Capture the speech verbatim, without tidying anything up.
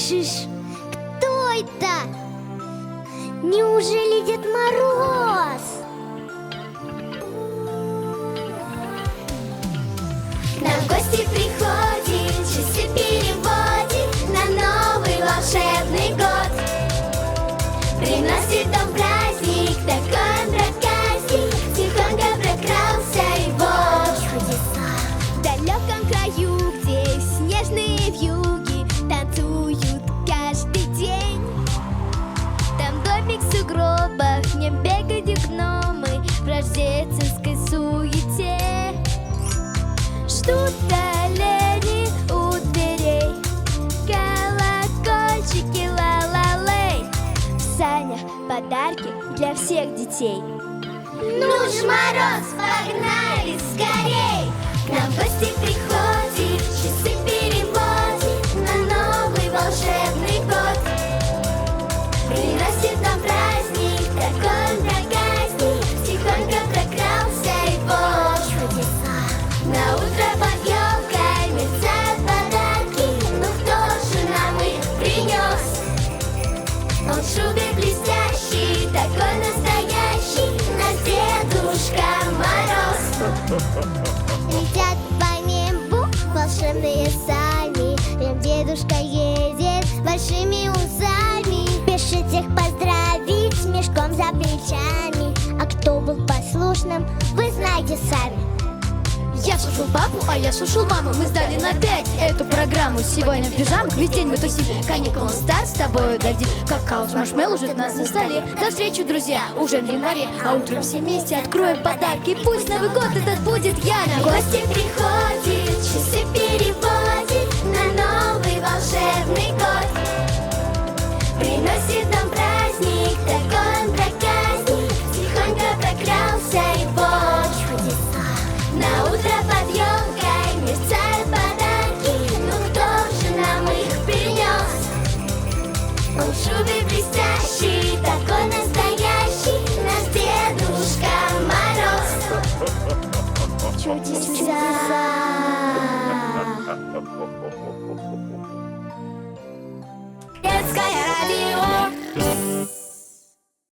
слышишь? Кто это? Неужели Дед Мороз? К нам в гости приходит, часы переводит на новый волшебный год. Приносит он праздник, такой он проказник, тихонько прокрался и вот чудеса. В далеком краю, где снежные вьюги танцуют каждый день. Там домик в сугробах, в нем бегают гномы в рождественской суете. Ждут олени у дверей, колокольчики ла-ла-лей. В санях подарки для всех детей. Ну ж, Мороз, погнали скорей! К нам в гости приходит, часы переводит на новый волшебный год. Приносит нам праздник, такой он проказник, тихонько прокрался и вот чудеса. На утро под елкой мерцают подарки, ну кто же нам их принес? Он в шубе блестящий, такой настоящий, наш Дедушка Мороз. Летят по небу волшебные сани, прям дедушка едет с большими усами. Спешит всех поздравить с мешком за плечами. А кто был послушным, вы знаете сами. Я слушал папу, а я слушал маму. Мы сдали на пять эту программу. Сегодня в пижамах весь день мы тусим. Каникулы старт с тобой дадим. Какао с маршмеллоу ждет нас на столе. До встречи, друзья, уже в январе. А утром все вместе откроем подарки. Пусть Новый год этот будет яркий. В гости приходит, часы переводит на новый волшебный год. Приносит нам праздник, такой он проказник, тихонько прокрался и вот чудеса. На утро под елкой мерцают подарки, ну кто же нам их принес? Он в шубе блестящий, такой настоящий, наш Дедушка Мороз. Чудеса. Детское радио.